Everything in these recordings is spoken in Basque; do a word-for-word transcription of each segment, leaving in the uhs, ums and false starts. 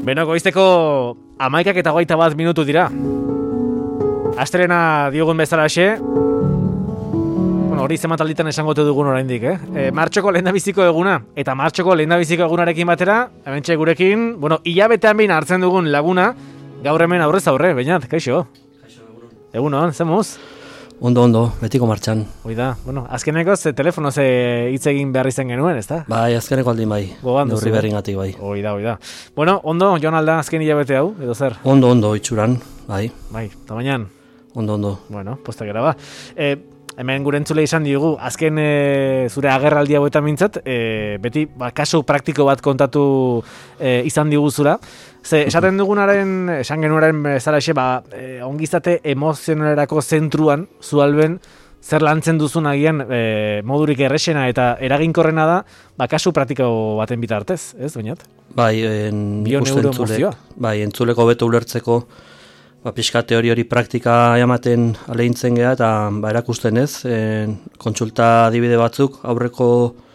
Beno, goizteko amaikak eta hogeita bat minutu dira. Astrena diogun bezalaxe. Bueno, hori zematalditan esangote dugun oraindik, eh? E, martxoko lehendabiziko eguna eta martxoko lehendabiziko egunarekin batera, hementxe gurekin, bueno, hilabetean behin hartzen dugun laguna, gaur hemen aurrez aurre, Beñat, kaixo? Kaixo, egunon. Egunon, zemuz? Ondo, ondo, betiko martxan. Hoi da, bueno, azkeneko ze telefono ze hitz egin behar izan genuen, ezta? Bai, azkeneko aldin bai, neurri berringatik bai. Hoi da, hoi da. Bueno, ondo, joan alda azken hilabete hau, edo zer? Ondo, ondo, itxuran, bai. Bai, tamainan? Ondo, ondo. Bueno, postak era ba. E, hemen gure entzule izan diogu, azken e, zure agerraldi hauetan mintzat, e, beti ba, kasu praktiko bat kontatu e, izan diguzura. Ze, esaten dugunaren, esan genuaren bezalaxe, ba, e, ongizate emozionalerako zentruan, zualben, zer lantzen duzun agian e, modurik errexena eta eraginkorrena da, ba, kasu praktiko baten bitartez, ez, Beñat? Bai, en, ikusten entzule, bai, entzuleko beto ulertzeko, ba, pixka teori hori praktika jamaten alegintzen geha, eta ba, erakusten ez, en, kontsulta adibide batzuk, aurreko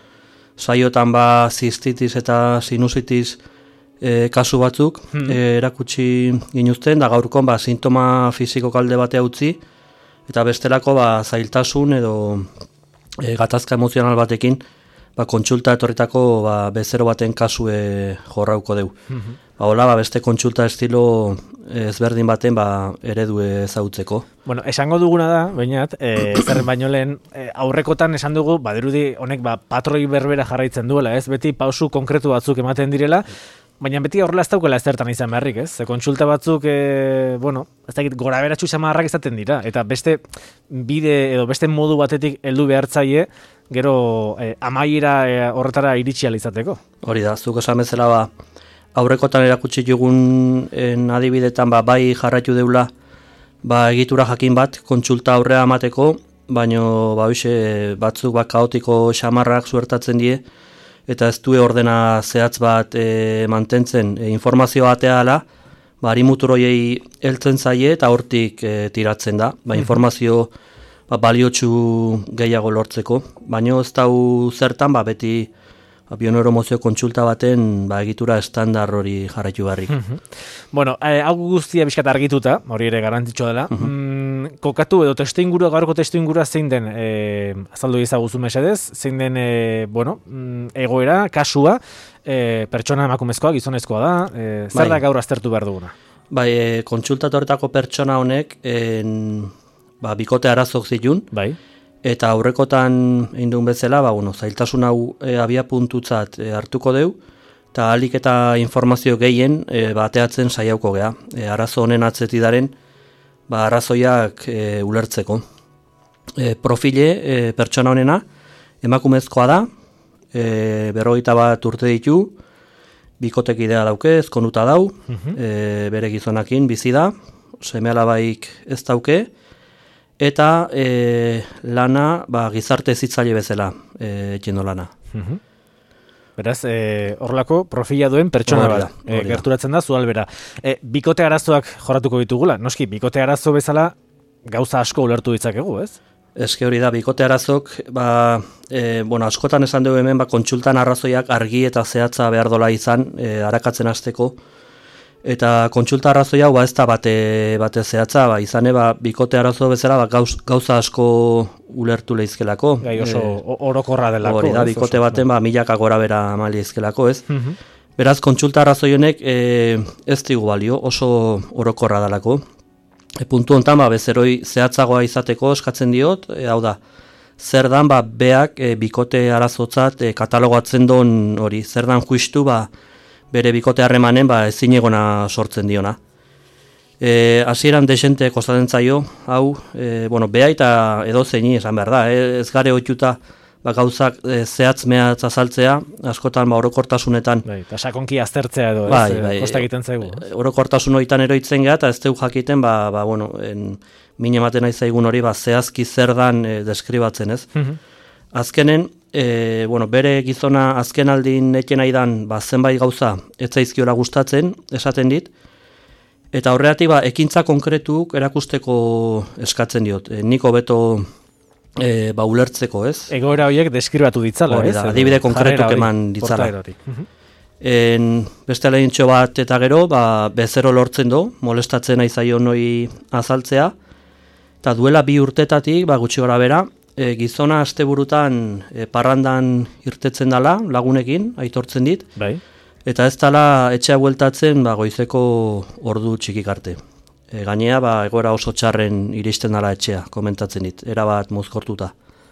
saiotan ba, zistitis eta sinusitis E, kasu batzuk hmm. e, erakutsi ginuzten, da gaurkon ba, sintoma fisiko kalde batea utzi, eta bestelako ba, zailtasun edo e, gatazka emozional batekin ba, kontsulta etorritako ba, bezero baten kasue jorrauko deu. Hmm. Ba, hola, ba, beste kontsulta estilo ezberdin baten ba, eredu ezautzeko. Bueno, esango duguna da, Beñat, e, zerren baino lehen, e, aurrekotan esan dugu, badirudi honek ba, patroi berbera jarraitzen duela, ez? Beti pausu konkretu batzuk ematen direla, baina beti horrela ez daukela ezertan izan beharrik, ez? Ze kontsulta batzuk, e, bueno, ez dakit, gora beratxu samarrak izaten dira, eta beste bide edo beste modu batetik heldu behartzaile, gero e, amaiera e, horretara iritsi ahal izateko. Hori da, zuk esan bezala ba, aurrekotan erakutsi jugun en adibidetan ba, bai jarraitu deula ba, egitura jakin bat kontsulta aurrea amateko, baino ba, hoxe, batzuk ba, kaotiko samarrak suertatzen die, eta ez du ordena zehatz bat e, mantentzen e, informazioa atea ala, ba, harimuturoiei heltzen zaie eta hortik e, tiratzen da. Ba, informazio ba, baliotsu gehiago lortzeko, baina ez dau zertan ba, beti ba, bioneuromozio kontsulta baten ba, egitura estandar hori jarraitu barrik. Bueno, eh, hau guztia bizkat argituta, hori ere garrantzitsua dela, mm, kokatu edo testuingurua, gaurko testuingurua zein den, e, azaldu ezaguzu mesedez, zein den, e, bueno, egoera, kasua, e, pertsona emakumezkoa, gizonezkoa da, e, zer bai. Da gaur aztertu behar duguna? Bai, e, kontsultatoretako pertsona honek, en, ba, bikote arazok zitun, bai. Eta aurrekotan egin duen bezala, ba, bueno, zailtasun hau e, abia puntutzat e, hartuko deu, eta alik eta informazio gehien e, bateatzen saiauko geha. E, arazo honen atzetidaren, ba, arazoiak e, ulertzeko. E, profile e, pertsona honena, emakumezkoa da, e, berrogeita bat urte ditu, bikotek idea dauke, ezkonuta dau, uh-huh. e, bere gizonakin bizi da, seme alabaik ez dauke, eta e, lana ba, gizarte zitzaile bezala e, jendo lana. Uh-huh. Beraz, e, horrelako profila duen pertsona bat e, gerturatzen da zualbera. E, bikote arazoak jorratuko ditugula, noski, bikote arazo bezala gauza asko ulertu ditzakegu, ez? Eske hori da, bikote arazok, ba, e, bueno, askotan esan dugu hemen, ba, kontsultan arrazoiak argi eta zehatza behar dola izan, e, arakatzen hasteko. Eta kontsulta arrazoi hau ba ez da bate, bate zehatza, ba, izane ba, bikote arazo bezala ba, gauz, gauza asko ulertu lehizkelako. Gai oso e, orokorra delako. Hori da, bikote baten ba, milaka gora bera amali izkelako, ez? Uh-huh. Beraz, kontsulta arrazoi honek e, ez digu balio, oso orokorra delako. E, puntu honetan, ba, bezeroi zehatzagoa izateko eskatzen diot, e, hau da, zer dan ba, beak e, bikote arazotzat e, katalogatzen don hori, zer dan juistu ba, bere bikote harremanen ba, ezin egona sortzen diona. E, hasieran desente kostatzen zaio, hau, e, bueno, beha eta edo zeini esan behar da, e, ez gare oituta ba, gauzak e, zehatz mehatz azaltzea, askotan ba, orokortasunetan. Bai, eta sakonki aztertzea edo, bai, ez, bai, kosta egiten zaigu. Orokortasun horitan eroitzen geha, eta ez teu jakiten, ba, ba, bueno, en, min ematen nahi zaigun hori, ba, zehazki zer dan e, deskribatzen, ez? Uh-huh. Azkenen, E, bueno, bere gizona azken aldin eken aidan ba, zenbait gauza ez zaizkiola gustatzen, esaten dit, eta horregatik ba, ekintza konkretuk erakusteko eskatzen diot. E, niko beto e, ba, ulertzeko, ez? Egoera horiek deskribatu ditzala, ez? Da, adibide konkretuk eman ditzala. Uh-huh. En, beste alegintxo bat eta gero, ba, bezero lortzen du, molestatzen nahi zaio noi azaltzea, eta duela bi urtetatik, ba, gutxi gara bera, e, gizona asteburutan e, parrandan irtetzen dela lagunekin, aitortzen dit, bai. Eta ez dela etxea bueltatzen ba, goizeko ordu txikik arte. E, gainea, ba, egoera oso txarren iristen dela etxea, komentatzen dit, erabat mozkortuta.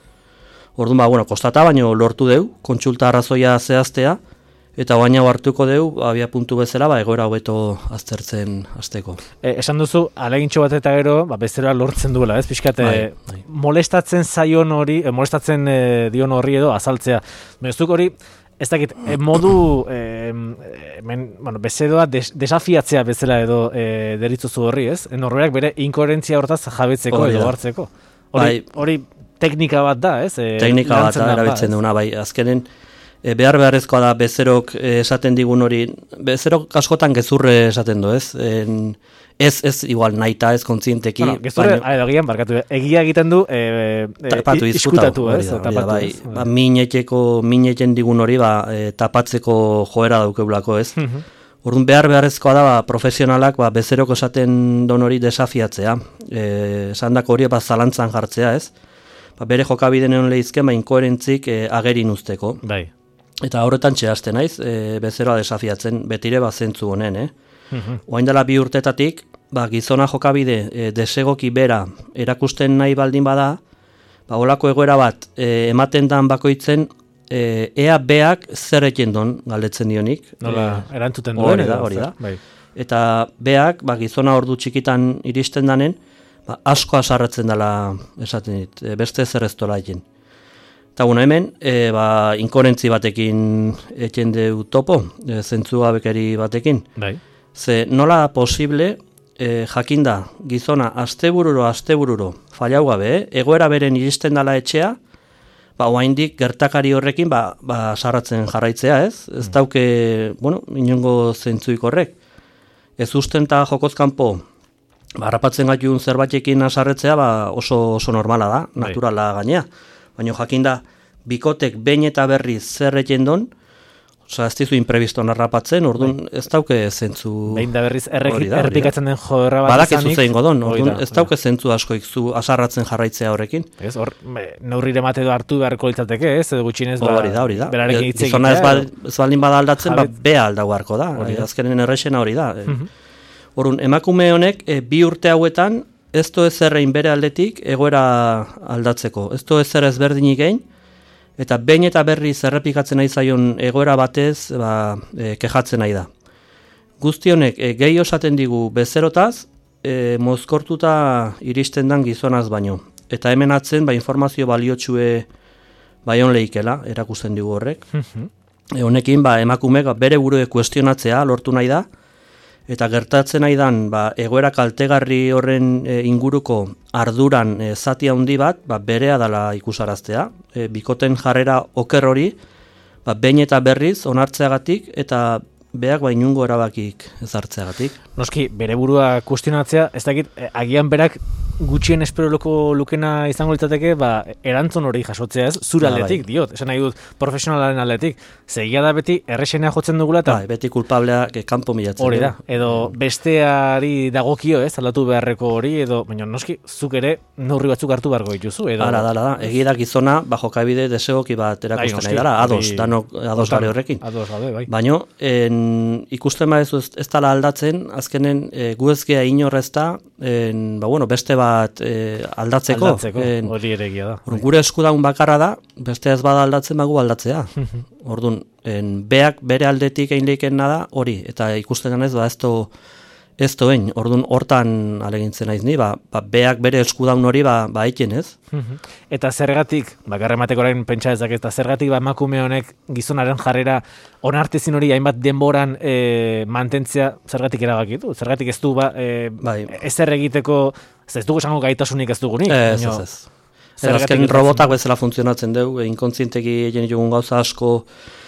Orduan, ba, bueno, kostata, baino lortu deu, kontsulta arrazoia zehaztea, eta baina hartuko deu, abia puntu bezala, ba, egoera hobeto aztertzen hasteko. E, esan duzu, alegintxo bat eta gero, ba, bezeroa lortzen duela, ez? Piskat, bai, bai. molestatzen zaion hori, e, molestatzen e, dion horri edo azaltzea. Bezuk hori, ez dakit, e, modu, e, men, bueno, bezeroa des, desafiatzea bezala edo e, deritzuzu horri, ez? Norberak bere inkoherentzia hortaz jabetzeko Hori edo da. hartzeko. Hori, Bai. hori teknika bat da, ez? E, Teknika bat lantzen da, da, erabiltzen ez? duna, bai, azkenen, e, behar beharrezkoa da bezerok e, esaten digun hori, bezerok askotan gezurre esaten du, ez? En, ez, ez igual nahita, ez kontzienteki. Bueno, gezurre, baino, egian barkatu, egia egiten du e, e, tapatu izkutatu, ez? Da, Tapatu, bai, ez? ba, mineteko, mineten digun hori ba, e, tapatzeko joera daukeulako, ez? Orduan behar beharrezkoa da ba, profesionalak ba, bezeroko esaten don hori desafiatzea. E, esandako hori ba, zalantzan jartzea, ez? Ba, bere jokabide neon lehizken ba, inkoherentzik e, agerin usteko. Bai. Eta horretan txehazten naiz, e, bezeroa desafiatzen, betire ba, zentzu honen, eh? Oain dela bi urtetatik, ba, gizona jokabide e, desegoki bera erakusten nahi baldin bada, ba, olako egoera bat e, ematen dan bakoitzen, e, ea beak zer eken don galdetzen dionik. Nola, e, erantzuten duen. Hori da, hori da. Bai. Eta beak, ba, gizona ordu txikitan iristen danen, ba, asko asarretzen dela esaten dit, e, beste zer ez dola eken. Eta bueno, hemen, e, ba, inkoherentzi batekin eken deu topo, e, zentzu gabekeri batekin. Bai. Ze nola da posible, e, jakinda, gizona, astebururo, astebururo, fallau gabe, eh? Egoera beren iristen dela etxea, ba, oaindik gertakari horrekin, ba, ba, sarratzen jarraitzea, ez? Ez dauke, bueno, inongo zentzuik horrek. Ez usten eta jokozkanpo, ba, harrapatzen gaitun zerbaitekin asarretzea, ba, oso, oso normala da, naturala gainea. Baina jakinda, bikotek behin eta berriz zer eken don, Osa, ez dizu impreviston harrapatzen, orduan ez dauke zentzu... Behin da berriz errepikatzen den joderra bat Badak ez izanik. zuzein godon, orduan ez dauke zentzu askoik zu asarratzen jarraitzea horrekin. Ez, hor, neurrire mate edo hartu beharko litzateke, ez, edo gutxinez ba... Hori da, hori da. Berarekin hitz Gizona ez, ba, ez baldin bada aldatzen, ba, bea aldau beharko da. Azkenen errexena hori da. Orduan, emakume honek, e, bi urte hauetan, ez do ezerrein bere aldetik egoera aldatzeko. Ez do ezer ezberdinik egin, eta behin eta berriz errepikatzen nahi zaion egoera batez ba, e, kejatzen nahi da. Guzti honek e, gehi osaten digu bezerotaz, e, mozkortuta iristen dan gizonaz baino. Eta hemen atzen ba, informazio baliotsue baion lehikela, erakusten digu horrek. E, honekin ba, emakumeek ba, bere burue kuestionatzea lortu nahi da, eta gertatzen nahi dan ba, egoera kaltegarri horren e, inguruko arduran e, zati handi bat, ba, berea dela ikusaraztea. E, bikoten jarrera oker hori, ba, behin eta berriz onartzeagatik eta beak ba, inungo erabakik ez hartzeagatik. Noski, bere burua kuestionatzea, ez dakit, agian berak gutxien esperoloko lukena izango litzateke, ba, erantzun hori jasotzea ez, zure aldetik, bai. Diot, esan nahi dut, profesionalaren aldetik. Zegia da beti, errexenea jotzen dugula, eta... Bai, beti kulpableak kanpo milatzen. Hori da, edo besteari dagokio ez, aldatu beharreko hori, edo, baina noski, zuk ere neurri batzuk hartu beharko dituzu, edo... Hala, hala, da, egi da gizona, bajo kabide desegoki bat erakusten nahi dara, ados, danok, ados gare horrekin. Ados gabe, bai. Baina, ikusten ba ez, ez tala aldatzen, azkenen e, gu ezgea inorrezta, ba, bueno, beste bat e, aldatzeko. Aldatzeko, en, hori ere egia da. Orduan, gure eskudaun bakarra da, beste ez bada aldatzen bagu aldatzea. Orduan, en, beak bere aldetik egin leiken da hori, eta ikusten ganez, ba, ez do, ez doen, orduan hortan alegintzen naiz ni, ba, ba, beak bere eskudaun hori ba, ba eiken ez. Eta zergatik, bakarra emateko orain pentsa ezak, eta zergatik ba, emakume honek gizonaren jarrera onartezin hori hainbat denboran e, mantentzea zergatik erabakitu? Zergatik ez du ba, e, bai. ezer egiteko, ez dugu esango gaitasunik ez dugunik? Ez, ez, ez. Azken robotak bezala funtzionatzen dugu, inkontzienteki egin ditugun gauza asko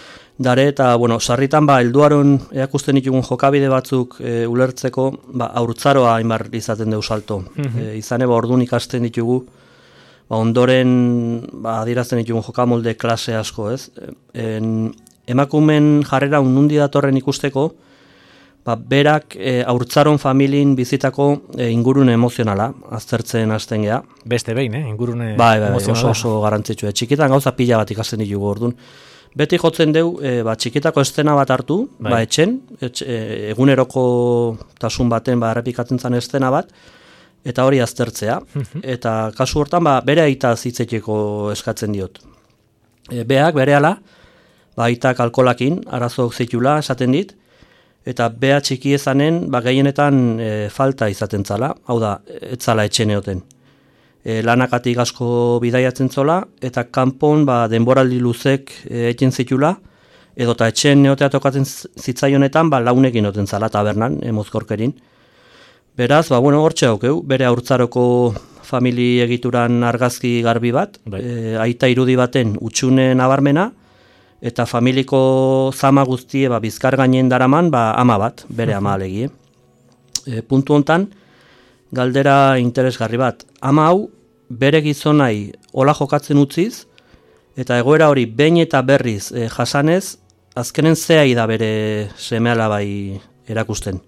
dare, eta, bueno, sarritan, ba, helduaron erakusten ditugun jokabide batzuk e, ulertzeko, ba, aurtzaroa hainbar izaten dugu salto. E, izan eba orduan ikasten ditugu, ba, ondoren, ba, adierazten ditugun jokamolde klase asko, ez? En, emakumen jarrera unundi datorren ikusteko, ba, berak e, haurtzaron familien bizitako e, ingurune emozionala, aztertzen hasten gea. Beste behin, eh? Ingurune bai, bai, emozionala. oso, oso garantzitsua. Txikitan gauza pila bat ikasten ditugu orduan. Beti jotzen deu, e, ba, txikitako estena bat hartu, bai. ba, etxen, etx, e, eguneroko tasun baten ba, errepikatzen zen estena bat, eta hori aztertzea. Eta kasu hortan, ba, bere aita zitzeteko eskatzen diot. E, beak, berehala, ba, aitak alkolakin, arazoak zitula esaten dit, eta bea txiki ezanen, ba, gehienetan e, falta izaten zala, hau da, ez zala etxen eoten. E, lanakatik asko bidaiatzen zola, eta kanpon ba, denboraldi luzek e, egin zitula, edo eta etxen neotea tokatzen zitzaionetan, ba, launekin oten zala tabernan, emozkorkerin. Beraz, ba, bueno, hortxe haukeu, bere haurtzaroko famili egituran argazki garbi bat, e, aita irudi baten utxune nabarmena, eta familiko zama guztie ba, bizkar gainen daraman ba, ama bat, bere ama alegie. E, puntu hontan, galdera interesgarri bat. Ama hau, bere gizonai hola jokatzen utziz, eta egoera hori behin eta berriz e, jasanez, azkenen zehai da bere semeala bai erakusten.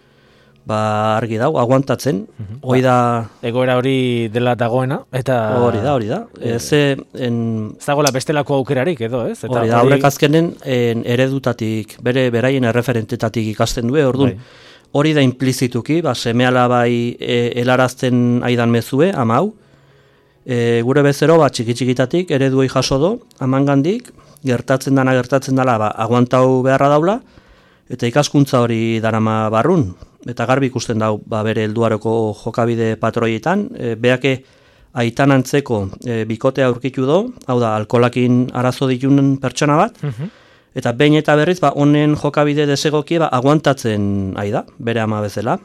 Ba, argi dau, aguantatzen, uh-huh. hoi da... Egoera hori dela dagoena, eta... Hori da, hori da. E, ze, en... Ez dagoela bestelako aukerarik, edo, ez? Eta hori da, horrek azkenen en, eredutatik, bere beraien erreferentetatik ikasten du, orduan, hori da implizituki, ba, semeala bai e, helarazten aidan mezue, ama hau, e, gure bezero, ba, txiki-txikitatik, ereduei jaso do, amangandik, gertatzen dana gertatzen dela, ba, aguantau beharra daula, eta ikaskuntza hori darama barrun, eta garbi ikusten dau ba, bere helduaroko jokabide patroietan, e, beake aitan antzeko e, bikotea aurkitu do, hau da, alkolakin arazo ditun pertsona bat, uh-huh. eta behin eta berriz, ba, honen jokabide desegokie ba, aguantatzen aida, bere ama bezala.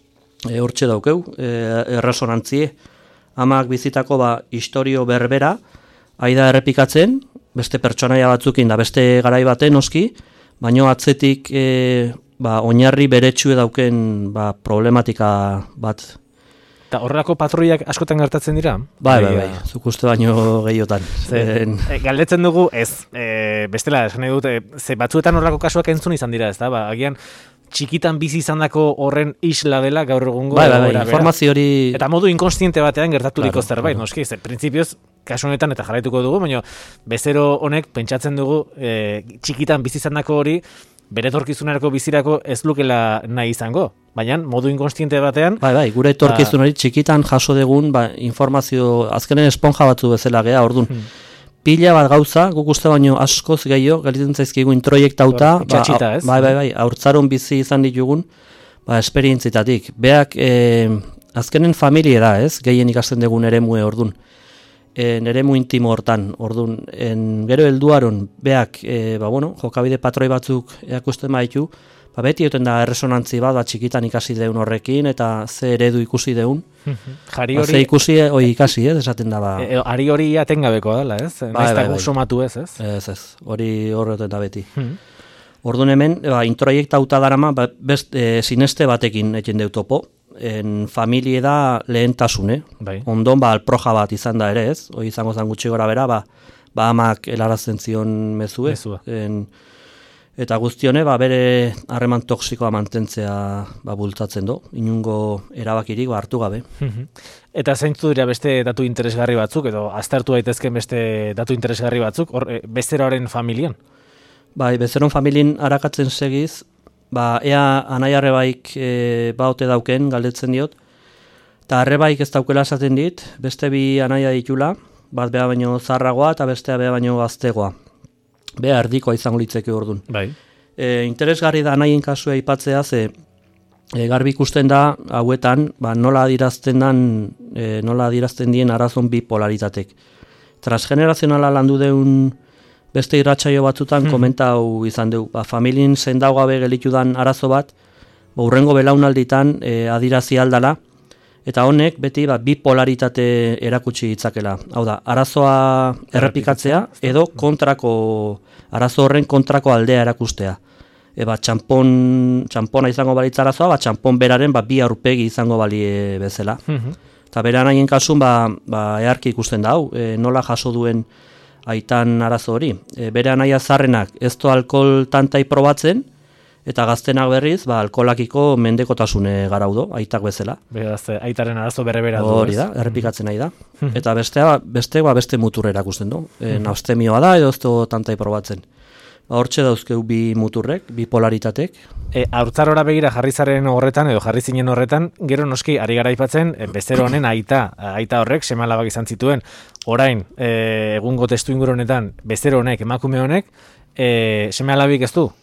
E, hortxe daukeu, e, erresonantzie, amak bizitako ba, historio berbera, aida errepikatzen, beste pertsonaia batzukin da, beste garai baten oski, baino atzetik e, ba, oinarri beretsue dauken ba, problematika bat. Eta horrelako patroiak askotan gertatzen dira? Bai, bai, bai, zuk uste baino gehiotan. Zen... E, galdetzen dugu, ez, e, bestela, esan nahi dut, e, ze batzuetan horrelako kasuak entzun izan dira, ez da, ba, agian txikitan bizi izandako horren isla dela gaur egungo. Bai, bai, bai, informazio hori... Eta modu inkonstiente batean gertaturiko claro, zerbait, claro. Noski, ze, printzipioz, kasu honetan eta jarraituko dugu, baina bezero honek pentsatzen dugu e, txikitan bizi izandako hori bere etorkizunerako bizirako ez lukela nahi izango. Baina, modu inkonstiente batean... Bai, bai, gure etorkizunari txikitan jaso degun ba, informazio, azkenen esponja batzu bezala gea, orduan. Hmm. Pila bat gauza, guk uste baino askoz gehiago, galitzen zaizkigu introiektauta, ba, ez? Bai, bai, bai, haurtzaron bizi izan ditugun, ba, esperientzitatik. Beak, e, azkenen familia da, ez? Gehien ikasten dugun eremue orduan. En eremu intimo hortan, orduan, en gero helduaron beak, e, ba, bueno, jokabide patroi batzuk erakusten baitu, ba, beti oten da erresonantzi bat, ba, txikitan ikasi deun horrekin, eta ze eredu ikusi deun. Jari ba, hori... Ze ikusi, oi ikasi, ez, esaten da, ba... E, ari hori atengabekoa dela, ez? Bai, bai, bai. Somatu ez, ez? Ez, ez, hori horretan da beti. Hmm. Orduan hemen, ba, introiekta uta darama, ba, best, e, sineste batekin egin deu topo, en familie da lehentasune. Bai. Ondon, ba, alproja bat izan da ere, ez? Hoi izango zan gutxi gora bera, ba, ba amak helarazten zion mezue. Mezua. En, eta guztione, ba, bere harreman toksikoa mantentzea ba, bultzatzen do. Inungo erabakirik ba, hartu gabe. Eta zeintzu dira beste datu interesgarri batzuk, edo aztertu daitezken beste datu interesgarri batzuk, hor, e, bezeroaren familian? Bai, bezeron familien arakatzen segiz, ba, ea anai arrebaik e, baote dauken, galdetzen diot, eta arrebaik ez daukela esaten dit, beste bi anaia ditula, bat beha baino zarragoa eta bestea beha baino gaztegoa. Beha erdikoa izango litzeke orduan. Bai. E, interesgarri da anaien kasua aipatzea, ze e, garbi ikusten da hauetan, ba, nola adirazten dan, e, nola adirazten dien arazon bipolaritatek. Transgenerazionala landu deun beste irratsaio batzutan hmm. komentau izan dugu. Ba, familien zendau gabe gelitu dan arazo bat, ba, urrengo belaunalditan e, adirazi aldala, eta honek beti ba, bipolaritate erakutsi ditzakela. Hau da, arazoa errepikatzea edo kontrako, arazo horren kontrako aldea erakustea. E, ba, txampon, txampona izango balitz arazoa, ba, txampon beraren ba, bi aurpegi izango balie bezala. Eta hmm. beran haien kasun, ba, ba, earki ikusten da, hau, e, nola jaso duen aitan arazo hori. E, bere anaia zarrenak ez du alkohol tantai probatzen, eta gaztenak berriz, ba, alkoholakiko mendekotasune garaudo, aitak bezala. Beraz, aitaren arazo berrebera du. Hori da, errepikatzen nahi da. Eta bestea, beste, ba, beste mutur erakusten du. E, Naustemioa da, edo ez du tantai probatzen. Ba, hortxe dauzkeu bi muturrek, bi polaritatek. E, Haurtzarora begira jarri zaren horretan, edo jarri zinen horretan, gero noski ari gara aipatzen, e, bezero honen aita, aita horrek, seme alabak izan zituen, orain, e, egungo testu inguru honetan, bezero honek, emakume honek, e, seme alabik ez du?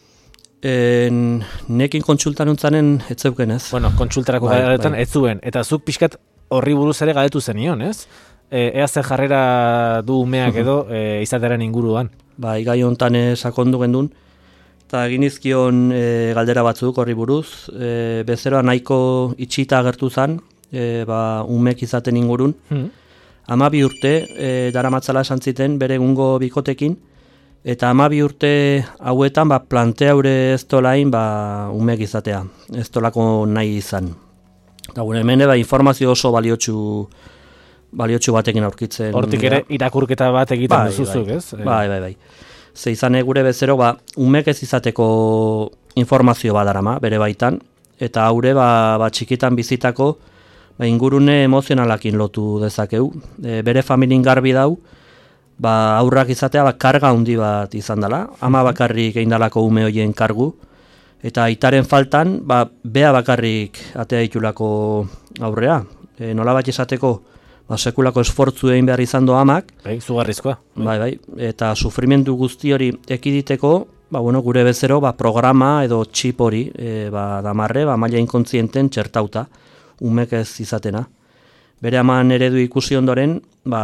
En, nekin kontsultan untzanen ez zeuken ez. Bueno, kontsultarako bai, galetan bai. Ez zuen, eta zuk pixkat horri buruz ere galetu zenion, ez? E, ea ze jarrera du umeak edo e, izatearen inguruan. Bai, gai hontan sakondu gendun, eta egin izkion e, galdera batzuk horri buruz, e, bezeroa nahiko itxita agertu zen, e, ba, umek izaten ingurun, hmm. Hamabi urte e, daramatzala esan ziten bere egungo bikotekin, eta hamabi urte hauetan ba, plantea ure ez tolain ba, umek izatea, ez tolako nahi izan. Eta gure hemen ba, informazio oso baliotsu, baliotsu batekin aurkitzen. Hortik ere irakurketa bat egiten bai, duzuzuk, bai. ez? Bai, bai, bai. Ze izan gure bezero, ba, umek ez izateko informazio badarama, bere baitan, eta haure ba, ba, txikitan bizitako ba, ingurune emozionalakin lotu dezakeu. E, bere familin garbi dau, ba, aurrak izatea ba, karga handi bat izan dela, ama bakarrik egin dalako ume hoien kargu, eta aitaren faltan, ba, bea bakarrik atea ditulako aurrea. E, nola bat izateko, ba, sekulako esfortzu egin behar izan do amak. Bai, zugarrizkoa. Bai, bai, eta sufrimendu guzti hori ekiditeko, ba, bueno, gure bezero ba, programa edo txip hori, e, ba, damarre, ba, maila inkontzienten txertauta, umek ez izatena. Bere aman eredu ikusi ondoren, ba,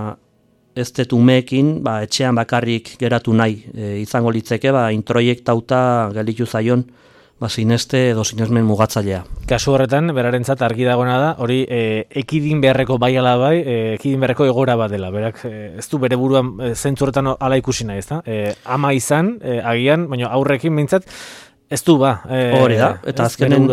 ez dut umeekin ba, etxean bakarrik geratu nahi e, izango litzeke, ba, introiektauta gelitu zaion ba, sineste edo sinesmen mugatzailea. Kasu horretan, berarentzat argi dagoena da, hori e, ekidin beharreko bai ala bai, e, ekidin beharreko egora bat dela. Berak, e, ez du bere buruan e, zentzu horretan ala ikusi nahi, ez da? E, ama izan, e, agian, baina aurrekin behintzat, ez du ba. E, hori da, eta azkenen,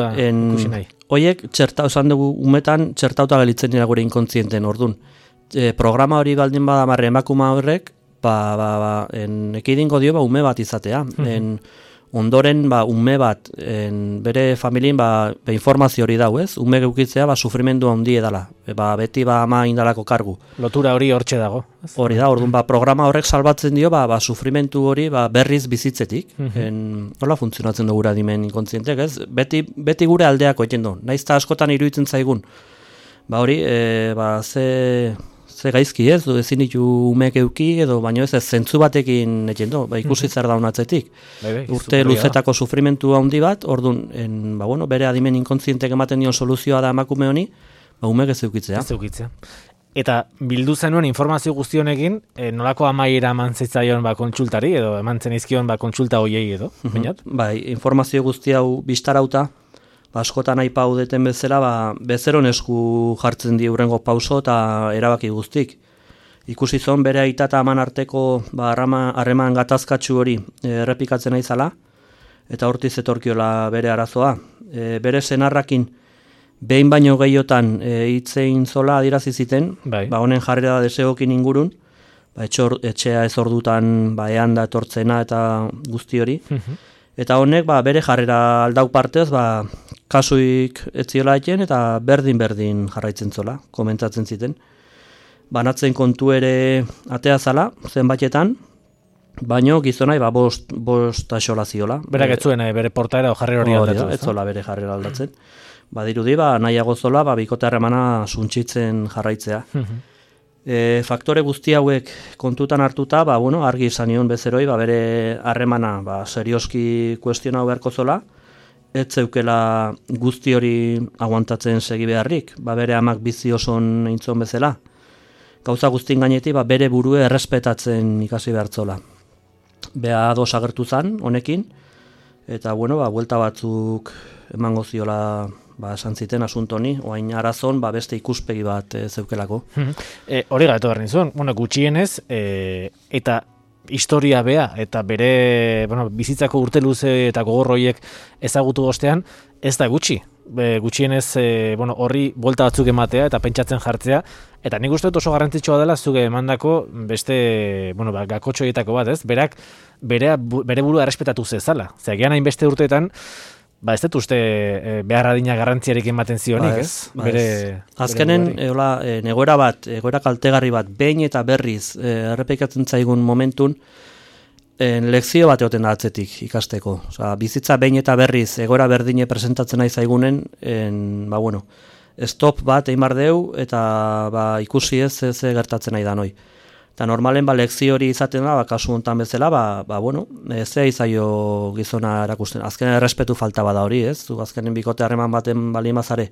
horiek txerta, osan dugu umetan, txertauta gelitzen dira gure inkontzienten ordun. E, programa hori baldin badamarre emakuma horrek, ba, ba, ba, en, ekidingo dio ba, ume bat izatea. En, ondoren ba, ume bat en, bere familien ba, ba, informazio hori dau, ez? Ume geukitzea ba, sufrimendu handi edala. E, ba, beti ba, ama indalako kargu. Lotura hori hortxe dago. Hori da, orduan ba, programa horrek salbatzen dio ba, ba, sufrimentu hori ba, berriz bizitzetik. En, hola funtzionatzen dugu dimen inkontzientek, ez? Beti, beti gure aldeako egin du. Naizta askotan iruditzen zaigun. Ba hori, e, ba, ze... ze gaizki ez, du ezin ditu umeek euki, edo baino ez ez zentzu batekin egin du, ba, ikusi zer daun atzetik. Bai, bai, urte luzetako sufrimentu handi bat, orduan, en, ba, bueno, bere adimen inkontzientek ematen dion soluzioa da emakume honi, ba, umeek ez eukitzea. Ez eukitzea. Eta bildu zenuen informazio guztionekin, e, nolako amaiera eman zitzaion ba, kontsultari, edo eman zenizkion ba, kontsulta hoiei edo, bainat? Bai, informazio guzti hau biztarauta, ba, askotan nahi pau deten bezala, ba, bezeron esku jartzen di hurrengo pauso eta erabaki guztik. Ikusi zon bere aita eta aman arteko ba, harreman gatazkatsu hori e, errepikatzen aizala, eta hortiz etorkiola bere arazoa. E, bere senarrakin behin baino gehiotan e, hitzein zola adirazi ziten, bai. Ba, honen jarrera desegokin ingurun, ba, etxor, etxea ez ordutan ba, ean da etortzena eta guzti hori. Eta honek ba, bere jarrera aldau partez, ba, kasuik ez ziola eten eta berdin-berdin jarraitzen zola, komentatzen ziten. Banatzen kontu ere atea zala, zenbaitetan, baino gizonai ba, bost, bost axola ziola. Berak ez zuen, bere portaera o jarrera hori aldatu. Ez zola bere jarrera aldatzen. Badirudi, ba, nahiago zola, ba, bikote harremana suntsitzen jarraitzea. E, faktore guzti hauek kontutan hartuta, ba, bueno, argi izan nion bezeroi, ba, bere harremana ba, serioski kuestionau beharko zola, ez zeukela guzti hori aguantatzen segi beharrik, ba, bere amak bizi oson eintzon bezala. Gauza guztien gainetik ba, bere burue errespetatzen ikasi behartzola. Bea ados agertu zan, honekin, eta bueno, ba, buelta batzuk emango ziola ba, esan ziten asuntoni, oain arazon ba, beste ikuspegi bat e, zeukelako. E, hori gaitu behar nizun, bueno, gutxienez, e, eta historia bea, eta bere bueno, bizitzako urte luze eta gogorroiek ezagutu ostean, ez da gutxi. e, gutxienez e, bueno, horri buelta batzuk ematea eta pentsatzen jartzea, eta nik uste dut oso garrantzitsua dela zuge emandako beste, bueno, ba, gakotxoietako bat, ez? Berak, bere, bere burua errespetatu zezala. Zer, gian hainbeste urteetan, ba, ez dut uste e, behar adina garrantziarik ematen zionik, ba, ez? Ba, bere, azkenen, bere eola, e, egoera bat, egoera kaltegarri bat, behin eta berriz, e, errepikatzen zaigun momentun, en lekzio bat egoten da atzetik ikasteko. Osa, bizitza behin eta berriz egoera berdine presentatzen nahi zaigunen, en, ba, bueno, stop bat egin bar deu, eta ba, ikusi ez ez gertatzen nahi da noi. Eta normalen ba, lekzio hori izaten da, ba, kasu honetan bezala, ba, ba, bueno, ez da izaio gizona erakusten. Azkenen errespetu falta bada hori, ez? Du, azkenen bikote harreman baten bali mazare.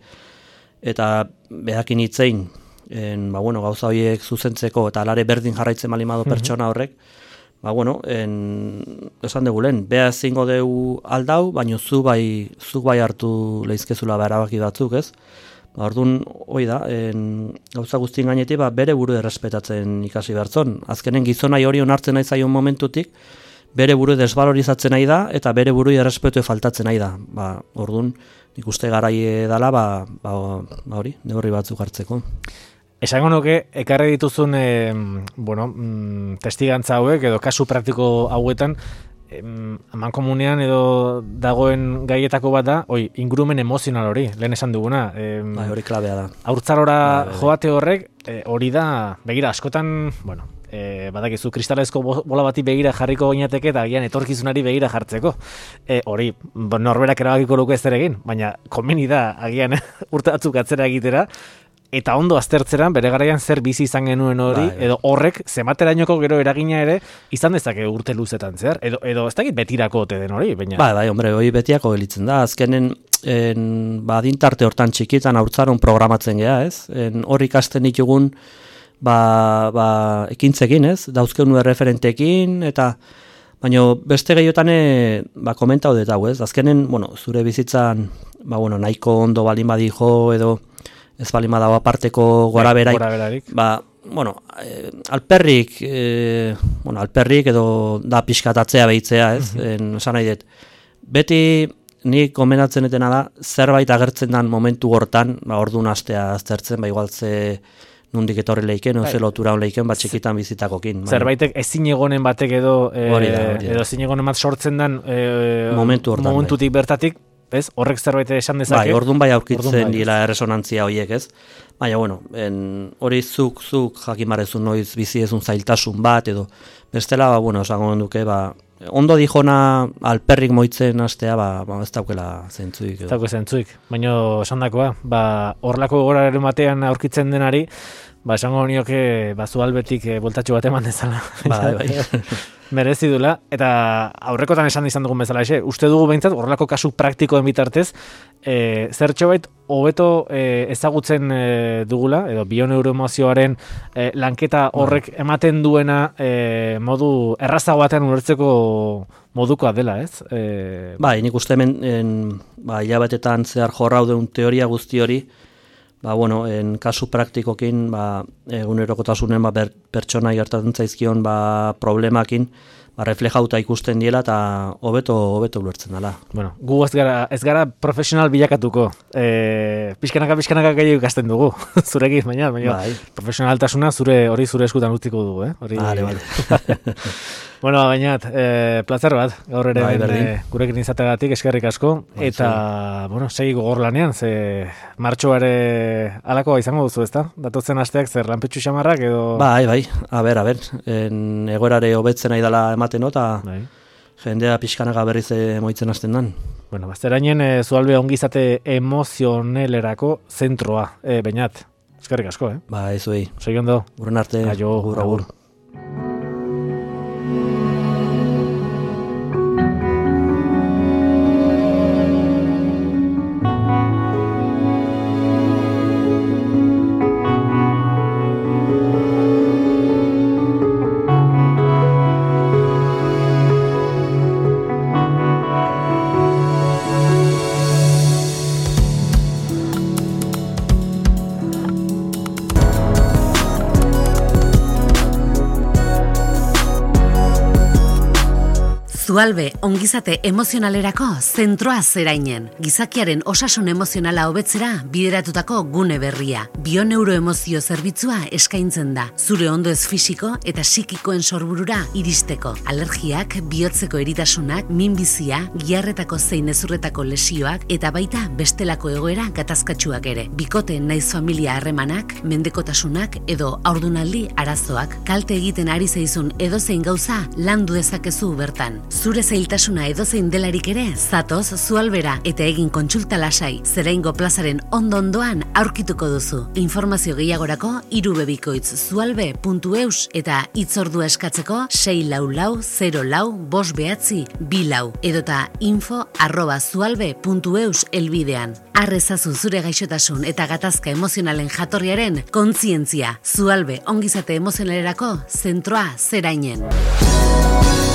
Eta behakin hitzein, en, ba, bueno, gauza horiek zuzentzeko, eta alare berdin jarraitzen bali mado pertsona horrek, ba, bueno, en, esan dugu lehen, beha ezingo deu aldau, baina zu bai, zu bai hartu lehizkezula ba erabaki batzuk, ez? Ba, orduan, hoi da, en, gauza guztien gainetik, ba, bere buru errespetatzen ikasi behartzon. Azkenen gizonai hori onartzen nahi zaion momentutik, bere buru desvalorizatzen nahi da, eta bere buru errespetu faltatzen nahi da. Ba, orduan, ikuste garai dela, ba, ba, ba hori, neurri batzuk hartzeko. Esango nuke, ekarri dituzun e, bueno, testigantza hauek edo kasu praktiko hauetan e, amankomunean edo dagoen gaietako bat da, oi, ingurumen emozional hori, lehen esan duguna. E, bai, hori klabea da. Haurtzarora joate horrek, e, hori da, begira, askotan, bueno, e, badakizu kristalezko bola bati begira jarriko gainateke eta agian etorkizunari begira jartzeko. E, hori, norberak erabakiko luke ez egin, baina komeni da, agian urte batzuk atzera egitera, eta ondo aztertzeran, bere garaian zer bizi izan genuen hori, bai, edo horrek, zematerainoko gero eragina ere, izan dezake urte luzetan zer, edo, edo ez dakit betirako ote den hori, baina. Bai, bai, hombre, hori betiako gelitzen da, azkenen, en, ba, dintarte hortan txikitan haurtzaron programatzen geha, ez? En, hor ikasten ditugun, ba, ba, ekintzekin, ez? Dauzkeunu erreferentekin, eta, baina beste gehiotan, ba, komentau dut hau, ez? Azkenen, bueno, zure bizitzan, ba, bueno, nahiko ondo balin badijo, edo, ez bali ma dago aparteko gora beraik, ba, bueno, eh, alperrik, eh, bueno, alperrik edo da pixkatatzea behitzea, ez, en, esan nahi dut. Beti nik gomendatzen etena da, zerbait agertzen dan momentu hortan, ba, orduan astea aztertzen, ba, igual ze nundik etorri leiken, oze lotura hon leiken, bat txikitan bizitakokin. Zerbaitek ezin egonen batek edo, e, hori da, hori da. Edo ezin egonen bat sortzen dan e, momentu hortan, momentutik bai. Bertatik, ez? Horrek zerbait esan dezake. Bai, orduan bai aurkitzen dira erresonantzia horiek, ez? Baina, bueno, en, hori zuk, zuk jakimarezun noiz bizi ezun zailtasun bat, edo bestela, ba, bueno, esango duke, ba, ondo dijona alperrik moitzen astea, ba, ba ez daukela zentzuik. Ez daukela zentzuik, baina esan dakoa, ba, horlako goraren batean aurkitzen denari, ba, esango nioke, ba, zu albetik e, boltatxo bat eman dezala. Bai, bai. Merezi dula, eta aurrekotan esan izan dugun bezala, exe, uste dugu behintzat, horrelako kasu praktikoen bitartez, e, zertxo bait, hobeto e, ezagutzen e, dugula, edo bioneuroemozioaren e, lanketa horrek ematen duena e, modu errazago batean ulertzeko modukoa dela, ez? E... Bai, nik uste hemen, en, ba, hilabetetan zehar jorraudeun teoria guzti hori, ba, bueno, en kasu praktikokin, ba, egunerokotasunen ba, pertsona gertatzen zaizkion ba, problemakin, ba, reflejauta ikusten diela eta hobeto hobeto ulertzen dela. Bueno, gu ez gara, ez gara profesional bilakatuko. E, pixkanaka, pixkanaka gehiago ikasten dugu. Zurekin, baina, baina bai. Profesionaltasuna zure hori zure eskutan utziko dugu, eh? Hori, vale, vale. Bueno, baina, e, plazer bat, gaur ere bai, e, gurekin izategatik eskerrik asko, bai, eta, zai. Bueno, segi gogor lanean, ze martxoare alakoa izango duzu, ezta? Datotzen asteak zer lanpetxu xamarrak edo... Bai, bai, a ber, a ber, en, egoerare hobetzen nahi dela ematen eta bai. Jendea pixkanaga berriz moitzen hasten dan. Bueno, bazterainen, e, zualbe ongizate emozionelerako zentroa, e, bainat, eskerrik asko, eh? Ba, ez zuei. Segi ondo. Guren arte, aio, agur, agur. Zualbe ongizate emozionalerako zentroa zerainen. Gizakiaren osasun emozionala hobetzera bideratutako gune berria. Bioneuroemozio zerbitzua eskaintzen da. Zure ondoez fisiko eta psikikoen sorburura iristeko. Alergiak, bihotzeko eritasunak, minbizia, giharretako zein ezurretako lesioak eta baita bestelako egoera gatazkatsuak ere. Bikote naiz familia harremanak, mendekotasunak edo haurdunaldi arazoak. Kalte egiten ari zaizun edozein gauza landu dezakezu bertan. Zure zailtasuna edozein delarik ere, zatoz Zualbera eta egin kontsulta lasai. Zeraingo plazaren ondo-ondoan aurkituko duzu. Informazio gehiagorako irubebikoitz zualbe puntu eus eta hitzordua eskatzeko sei lau lau zero lau bost behatzi bi lau edota info arroba zualbe puntu eus elbidean. Arrezazu zure gaixotasun eta gatazka emozionalen jatorriaren kontzientzia. Zualbe ongizate emozionalerako zentroa zerainen.